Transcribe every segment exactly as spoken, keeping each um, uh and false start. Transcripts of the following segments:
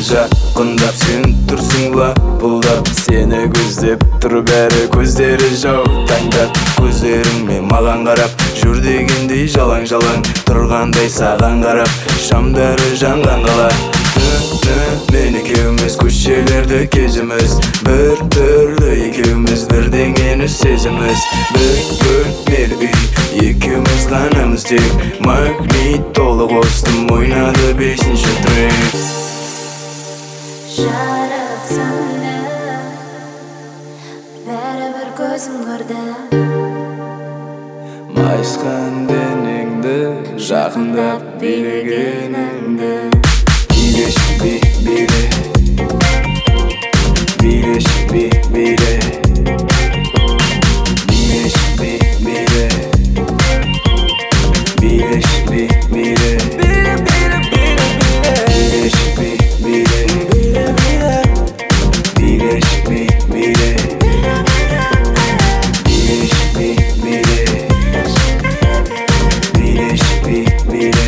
Жақындап сен тұрсың-ла бұлдап, сені көздеп тұр бәрі көздері жаутаңдап, көздеріңмен маған қарап жүр дегендей жалаң-жалаң тұрғандай саған қарап, шамдары жанған қала. Мен екеуміз көшелерді кезіміз, бір түрлі екеуміз бірдеңені сезіміз, бір бөлмелі үй екеуміз ғанамыз тек, магнит толы қостым ойнады бесінші трек. Жарық сөнді, бәрібір көзім көрді. Майысқан денеңді, жақындап билегеніңді. Билеші би, биле, билеші би, биле, билеші би, биле, билеші би, биле, билеші би, биле, билеші би, биле, билеші би, биле, билеші би, биле.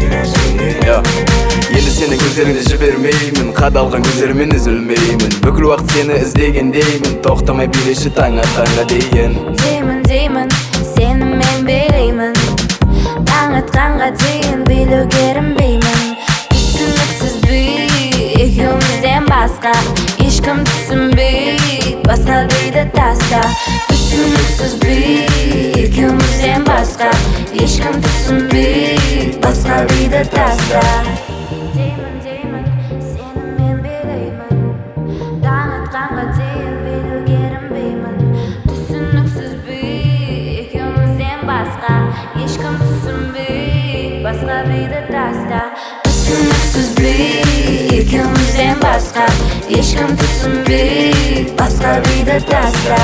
Енді сені көздеріңді жібермеймін, қадалған көздеріммен үзілмеймін, бүкіл уақыт сені іздегендеймін, тоқтамай билеші таң атқанға дейін. Деймін, деймін, сені мен билеймін, таң атқанға дейін билуге ерінбеймін. Түсініксіз бүй, екеумізден басқа ешкім түсінбейді, басқа бүйді таста. Түсініксіз бүй, екеумізден басқа ешкім түсінбейді, басқа бүйді таста. Деймін, деймін, сені мен билеймін, таң атқанға дейін билуге ерінбеймін. Түсініксіз бүй, екеумізден басқа ешкім түсінбейді, басқа бүйді таста. Түсініксіз бүй, екеумізден басқа ешкім түсінбейді, басқа бүйді таста.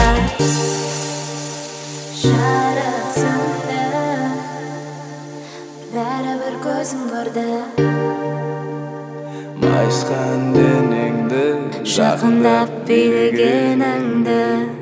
Жарық сөнді, бәрібір көзім көрді. Майысқан денеңді, Жақындап билегеніңді.